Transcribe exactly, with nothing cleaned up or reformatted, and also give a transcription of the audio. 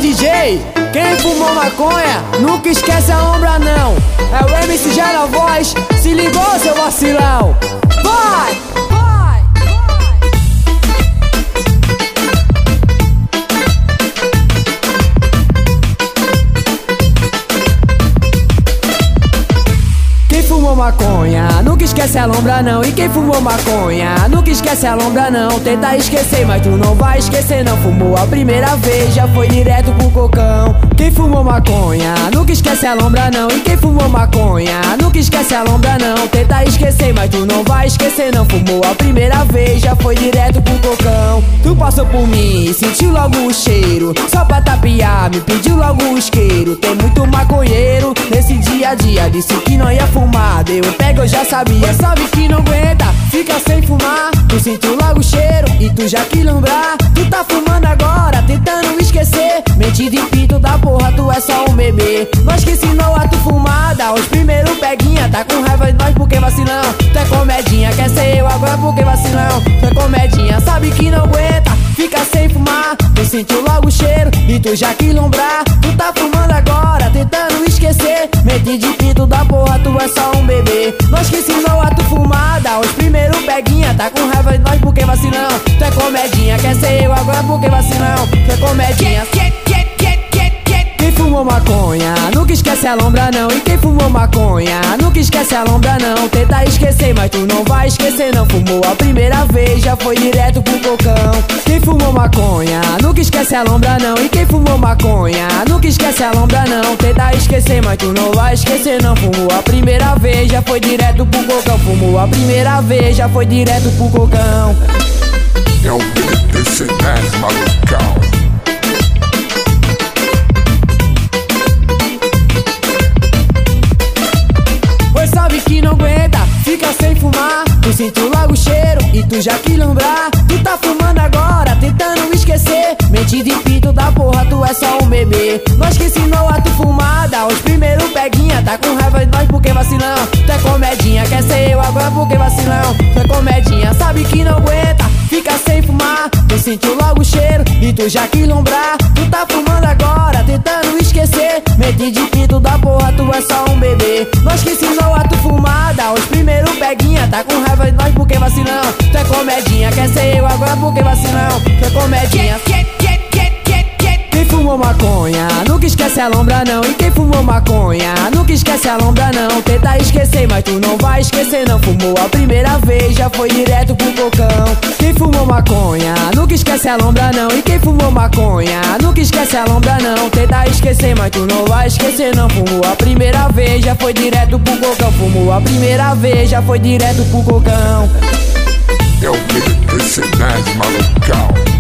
D J, quem fumou maconha nunca esquece a lombra não. É o M C já na voz, se ligou seu vacilão. Vai! Vai! Quem fumou maconha nunca esquece a lombra não. E quem fumou maconha nunca esquece a lombra não. Tenta esquecer, mas tu não vai esquecer não. Fumou a primeira vez, já foi direto pro cocão. Quem fumou maconha nunca esquece a lombra não. E quem fumou maconha nunca esquece a lombra não. Tenta esquecer, mas tu não vai esquecer não. Fumou a primeira vez, já foi direto pro cocão. Tu passou por mim, sentiu logo o cheiro. Só pra tapear, me pediu logo o isqueiro. Tem muito maconheiro nesse dia a dia. Disse que não ia fumar, deu um pega, eu já sabia. Sabe que não aguenta, fica sem fumar. Tu sentiu logo o cheiro e tu já quis lembrar. Tu tá fumando agora, tentando esquecer. Mente de pinto da porra, tu é só um bebê. Nós que ensinou a tu fumar, dá os primeiros peguinha. Tá com raiva de nós porque vacilão. Tu é comedinha, quer ser eu agora porque vacilão. Tu é comedinha, sabe que não aguenta, fica sem fumar. Tu sentiu logo o cheiro e tu já quis lembrar. Tu tá fumando agora, tentando esquecer. Mente de pinto da porra, tu é só um bebê. Nós que ensinou a tu fumar, dá os primeiros peguinha. Tá com raiva de nós porque vacilão. Tu é comedinha, quer ser eu agora porque vacilão. Tu é comedinha. Quem fumou maconha nunca esquece a lombra não. E quem fumou maconha nunca esquece a lombra não. Tenta esquecer, mas tu não vai esquecer não. Fumou a primeira vez, já foi direto pro cocão. Quem fumou maconha nunca esquece a lombra não. E quem fumou maconha nunca esquece a lombra não. Tenta esquecer, mas tu não vai esquecer não. Fumou a primeira vez, já foi direto pro cocão. Fumou a primeira vez, já foi direto pro cocão. É o B T C dez malucão. Que não aguenta, fica sem fumar. Tu sentiu logo o cheiro e tu já quis lembrar. Tu tá fumando agora, tentando esquecer. Mente de pinto da porra, tu é só um bebê. Nós que ensinou a tu fumar, dá os primeiros peguinha. Tá com raiva de nós porque vacilão. Tu é comedinha, quer ser eu agora porque vacilão. Tu é comedinha, sabe que não aguenta, fica sem fumar. Tu sentiu logo o cheiro e tu já quis lembrar. Tu tá fumando agora, tentando esquecer. Mente de pinto da porra, tu é só um bebê. Nós que ensinou a tu fumar, dá os primeiros peguinha. Tá com raiva de nós porque vacilão. Tu é comedinha, quer ser eu agora porque vacilão. Tu é comedinha. Quem fumou maconha nunca esquece a lombra não. E quem fumou maconha nunca esquece a lombra não. Tenta esquecer, mas tu não vai esquecer não. Fumou a primeira vez, já foi direto pro cocão. Quem fumou maconha nunca esquece a lombra não. E quem fumou maconha nunca esquece a lombra não. Tenta esquecer, mas tu não vai esquecer não. Fumou a primeira vez, já foi direto pro cocão. Fumou a primeira vez, já foi direto pro cocão. É o B T C dez malucão.